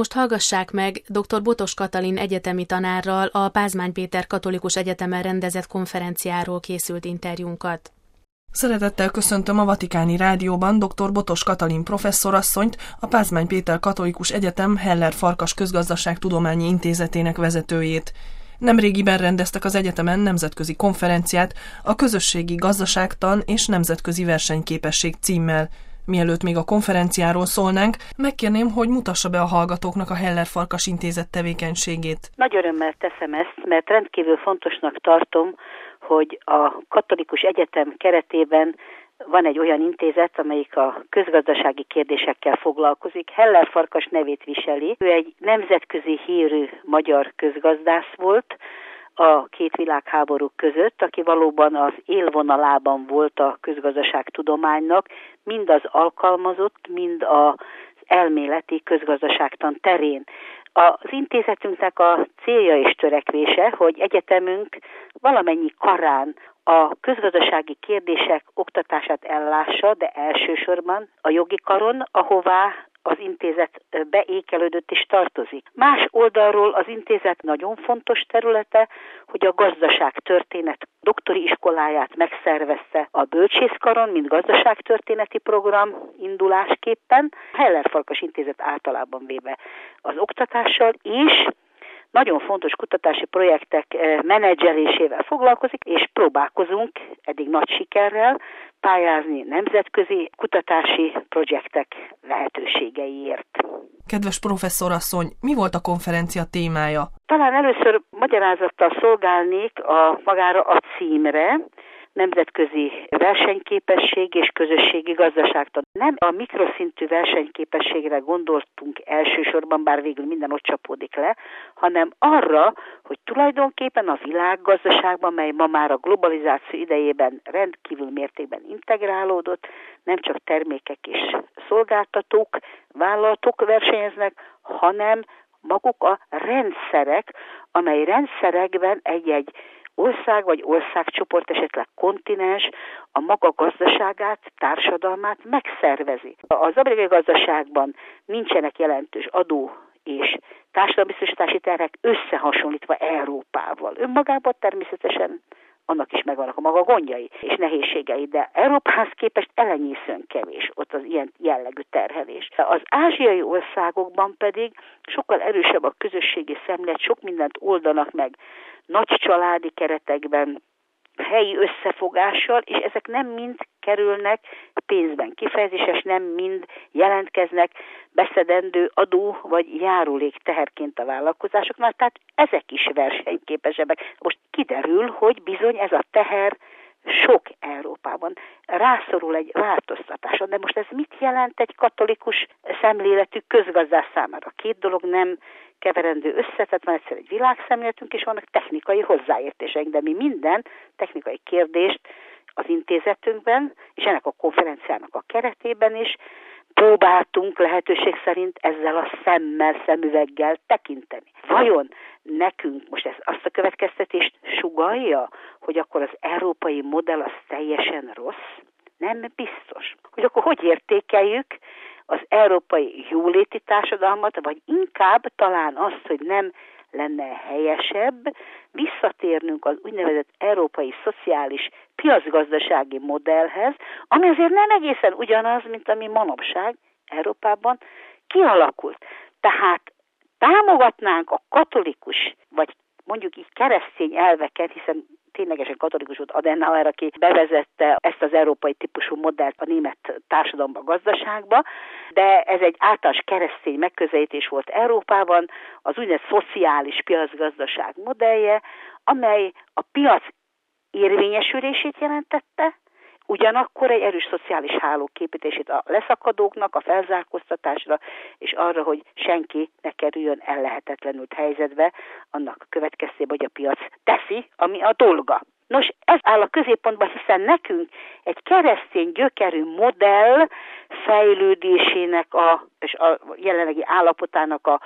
most hallgassák meg dr. Botos Katalin egyetemi tanárral a Pázmány Péter Katolikus Egyetemen rendezett konferenciáról készült interjúnkat. Szeretettel köszöntöm a Vatikáni Rádióban dr. Botos Katalin professzorasszonyt, a Pázmány Péter Katolikus Egyetem Heller Farkas Közgazdaságtudományi Intézetének vezetőjét. Nemrégiben rendeztek az egyetemen nemzetközi konferenciát a Közösségi Gazdaságtan és Nemzetközi Versenyképesség címmel. Mielőtt még a konferenciáról szólnánk, megkérném, hogy mutassa be a hallgatóknak a Heller Farkas Intézet tevékenységét. Nagy örömmel teszem ezt, mert rendkívül fontosnak tartom, hogy a Katolikus Egyetem keretében van egy olyan intézet, amelyik a közgazdasági kérdésekkel foglalkozik. Heller Farkas nevét viseli. Ő egy nemzetközi hírű magyar közgazdász volt a két világháború között, aki valóban az élvonalában volt a közgazdaságtudománynak, mind az alkalmazott, mind az elméleti közgazdaságtan terén. Az intézetünknek a célja és törekvése, hogy egyetemünk valamennyi karán a közgazdasági kérdések oktatását ellássa, de elsősorban a jogi karon, ahová az intézet beékelődött és tartozik. Más oldalról az intézet nagyon fontos területe, hogy a gazdaságtörténet doktori iskoláját megszervezte a bölcsészkaron, mint gazdaságtörténeti program indulásképpen. Heller Farkas Intézet általában véve az oktatással is nagyon fontos kutatási projektek menedzselésével foglalkozik, és próbálkozunk eddig nagy sikerrel pályázni nemzetközi kutatási projektek lehetőségeiért. Kedves professzorasszony, mi volt a konferencia témája? Talán először magyarázattal szolgálnék magára a címre, nemzetközi versenyképesség és közösségi gazdaságtan. Nem a mikroszintű versenyképességre gondoltunk elsősorban, bár végül minden ott csapódik le, hanem arra, hogy tulajdonképpen a világgazdaságban, mely ma már a globalizáció idejében rendkívül mértékben integrálódott, nem csak termékek és szolgáltatók, vállalatok versenyeznek, hanem maguk a rendszerek, amely rendszerekben egy-egy ország vagy országcsoport, esetleg kontinens a maga gazdaságát, társadalmát megszervezi. Az amerikai gazdaságban nincsenek jelentős adó és társadalombiztosítási terhek összehasonlítva Európával. Önmagában természetesen annak is megvannak a maga gondjai és nehézségei, de Európához képest elenyészően kevés ott az ilyen jellegű terhelés. Az ázsiai országokban pedig sokkal erősebb a közösségi szemlélet, sok mindent oldanak meg nagy családi keretekben, helyi összefogással, és ezek nem mind kerülnek pénzben kifejezéses, nem mind jelentkeznek beszedendő adó vagy járulék teherként a vállalkozásoknál, tehát ezek is versenyképesebbek. Most kiderül, hogy bizony ez a teher sok Európában rászorul egy változtatáson. De most ez mit jelent egy katolikus szemléletű közgazdász számára? Két dolog nem keverendő össze, tehát van egyszer egy világszemléletünk, és vannak technikai hozzáértéseink, de mi minden technikai kérdést az intézetünkben, és ennek a konferenciának a keretében is próbáltunk lehetőség szerint ezzel a szemüveggel tekinteni. Vajon nekünk most ez azt a következtetést sugallja, hogy akkor az európai modell az teljesen rossz? Nem biztos. Hogy akkor hogy értékeljük az európai jóléti társadalmat, vagy inkább talán azt, hogy nem lenne helyesebb visszatérnünk az úgynevezett európai szociális piacgazdasági modellhez, ami azért nem egészen ugyanaz, mint ami manapság Európában kialakult. Tehát támogatnánk a katolikus, vagy mondjuk így keresztény elveket, hiszen ténylegesen katolikus volt Adenauer, aki bevezette ezt az európai típusú modellt a német társadalomba, gazdaságba, de ez egy általános keresztény megközelítés volt Európában, az úgynevezett szociális piacgazdaság modellje, amely a piac érvényesülését jelentette, ugyanakkor egy erős szociális hálók képítését a leszakadóknak, a felzárkóztatásra, és arra, hogy senki ne kerüljön ellehetetlenült helyzetbe, annak következtében, hogy a piac teszi, ami a dolga. Nos, ez áll a középpontban, hiszen nekünk egy keresztény gyökerű modell fejlődésének és a jelenlegi állapotának a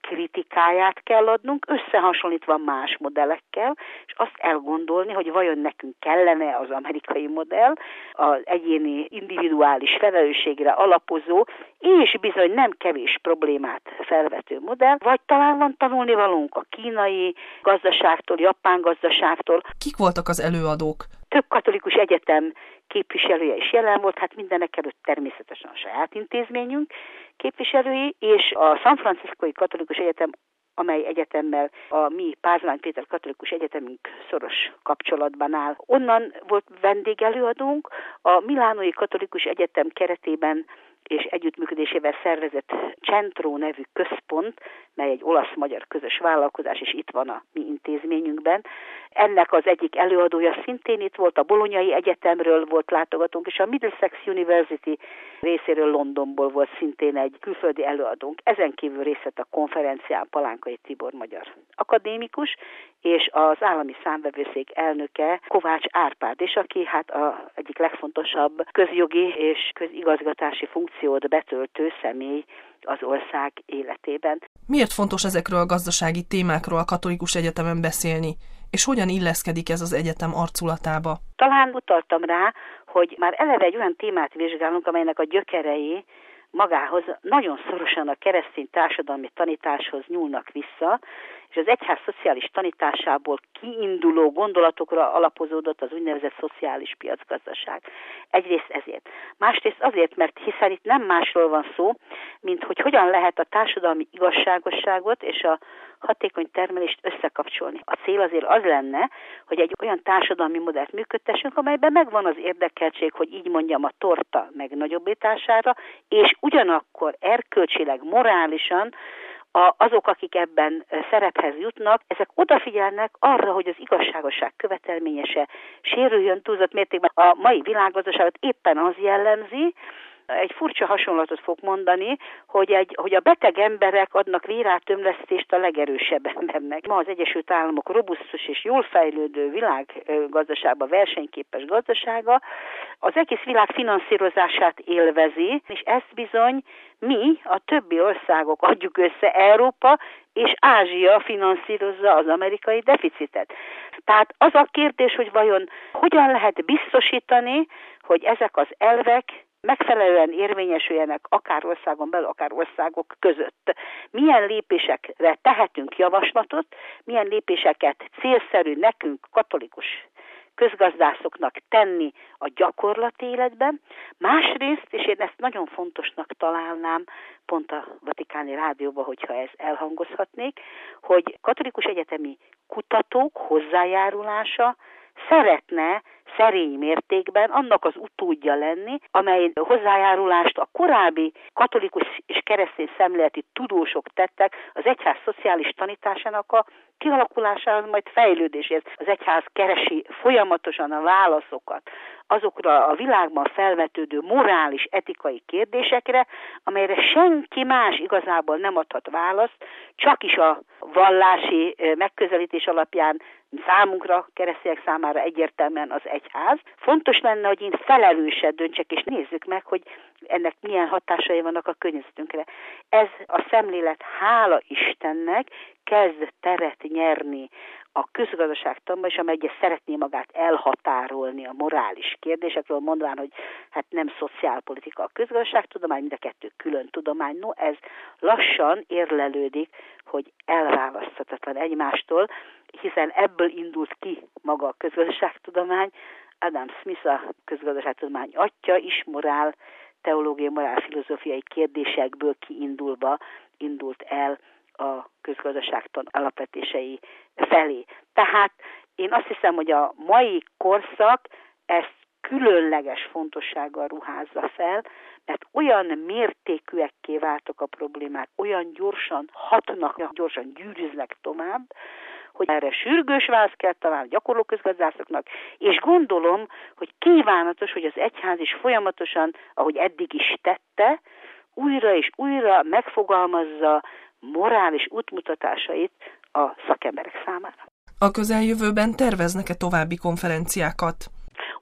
kritikáját kell adnunk, összehasonlítva más modellekkel, és azt elgondolni, hogy vajon nekünk kellene az amerikai modell, az egyéni individuális felelősségre alapozó, és bizony nem kevés problémát felvető modell, vagy talán van tanulnivalónk a kínai gazdaságtól, japán gazdaságtól. Kik voltak az előadók? Több katolikus egyetem képviselője is jelen volt, hát mindenekelőtt természetesen a saját intézményünk képviselői, és a San Franciscói Katolikus Egyetem, amely egyetemmel a mi Pázmány Péter Katolikus Egyetemünk szoros kapcsolatban áll. Onnan volt vendégelőadónk, a Milánói Katolikus Egyetem keretében és együttműködésével szervezett Centro nevű központ, mely egy olasz-magyar közös vállalkozás, és itt van a mi intézményünkben. Ennek az egyik előadója szintén itt volt, a Bolonyai Egyetemről volt látogatónk, és a Middlesex University részéről Londonból volt szintén egy külföldi előadónk. Ezen kívül részt vett a konferencián Palánkai Tibor magyar akadémikus, és az állami számvevőszék elnöke Kovács Árpád, és aki hát egyik legfontosabb közjogi és közigazgatási funkciót betöltő személy az ország életében. Miért fontos ezekről a gazdasági témákról a Katolikus Egyetemen beszélni, és hogyan illeszkedik ez az egyetem arculatába? Talán utaltam rá, hogy már eleve egy olyan témát vizsgálunk, amelynek a gyökerei magához nagyon szorosan a keresztény társadalmi tanításhoz nyúlnak vissza, és az egyház szociális tanításából kiinduló gondolatokra alapozódott az úgynevezett szociális piacgazdaság. Egyrészt ezért. Másrészt azért, mert hiszen itt nem másról van szó, mint hogy hogyan lehet a társadalmi igazságosságot és a hatékony termelést összekapcsolni. A cél azért az lenne, hogy egy olyan társadalmi modellt működtessünk, amelyben megvan az érdekeltség, hogy így mondjam, a torta megnagyobbítására, és ugyanakkor erkölcsileg, morálisan azok, akik ebben szerephez jutnak, ezek odafigyelnek arra, hogy az igazságosság követelményese sérüljön túlzott mértékben. A mai világgazdaságot éppen az jellemzi, egy furcsa hasonlatot fog mondani, hogy a beteg emberek adnak vérátömlesztést a legerősebb embernek. Ma az Egyesült Államok robusztus és jól fejlődő világgazdaságban versenyképes gazdasága az egész világ finanszírozását élvezi, és ezt bizony mi, a többi országok adjuk össze, Európa és Ázsia finanszírozza az amerikai deficitet. Tehát az a kérdés, hogy vajon hogyan lehet biztosítani, hogy ezek az elvek megfelelően érvényesüljenek akár országon belül, akár országok között. Milyen lépésekre tehetünk javaslatot, milyen lépéseket célszerű nekünk, katolikus közgazdászoknak tenni a gyakorlati életben. Másrészt, és én ezt nagyon fontosnak találnám, pont a Vatikáni Rádióban, hogyha ez elhangozhatnék, hogy katolikus egyetemi kutatók hozzájárulása szeretne szerény mértékben annak az utódja lenni, amely hozzájárulást a korábbi katolikus és keresztény szemléleti tudósok tettek az egyház szociális tanításának a kialakulásához, majd fejlődéséhez. Az egyház keresi folyamatosan a válaszokat azokra a világban felvetődő morális, etikai kérdésekre, amelyre senki más igazából nem adhat választ, csak is a vallási megközelítés alapján számunkra, keresztények számára egyértelműen az egyház. Fontos lenne, hogy én felelősen döntsek, és nézzük meg, hogy ennek milyen hatásai vannak a környezetünkre. Ez a szemlélet, hála Istennek, kezd teret nyerni a közgazdaságtanban, és amely szeretné magát elhatárolni a morális kérdésekről, mondván, hogy hát nem szociálpolitika a közgazdaságtudomány, mind a kettő külön tudomány. No, ez lassan érlelődik, hogy elválaszthatatlan egymástól, hiszen ebből indult ki maga a közgazdaságtudomány. Adam Smith, a közgazdaságtudomány atya is teológiai, morálfilozófiai kérdésekből kiindulva indult el a közgazdaságtan alapvetései felé. Tehát én azt hiszem, hogy a mai korszak ezt különleges fontossággal ruházza fel, mert olyan mértékűekké váltak a problémák, olyan gyorsan hatnak, gyorsan gyűrűznek tovább, hogy erre sürgős választ kell találni gyakorló közgazdászoknak, és gondolom, hogy kívánatos, hogy az egyház is folyamatosan, ahogy eddig is tette, újra és újra megfogalmazza morális útmutatásait a szakemberek számára. A közeljövőben terveznek-e további konferenciákat?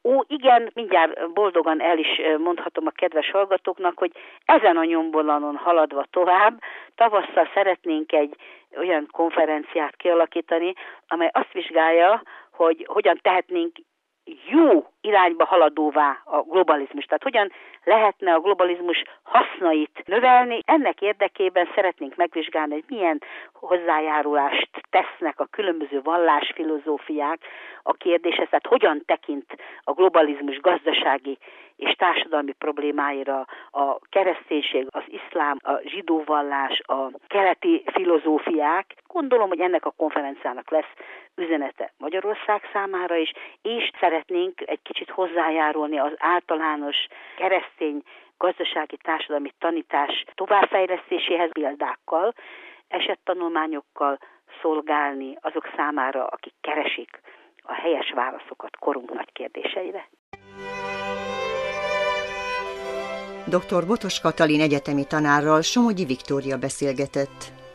Igen, mindjárt boldogan el is mondhatom a kedves hallgatóknak, hogy ezen a nyomvonalon haladva tovább, tavasszal szeretnénk egy olyan konferenciát kialakítani, amely azt vizsgálja, hogy hogyan tehetnénk jó irányba haladóvá a globalizmus. Tehát hogyan lehetne a globalizmus hasznait növelni. Ennek érdekében szeretnénk megvizsgálni, hogy milyen hozzájárulást tesznek a különböző vallásfilozófiák a kérdéshez, tehát hogyan tekint a globalizmus gazdasági és társadalmi problémáira a kereszténység, az iszlám, a zsidó vallás, a keleti filozófiák. Gondolom, hogy ennek a konferenciának lesz üzenete Magyarország számára is, és szeretnénk egy kicsit hozzájárulni az általános keresztény gazdasági társadalmi tanítás továbbfejlesztéséhez példákkal, esettanulmányokkal szolgálni azok számára, akik keresik a helyes válaszokat korunk nagy kérdéseire. Dr. Botos Katalin egyetemi tanárral Somogyi Viktória beszélgetett.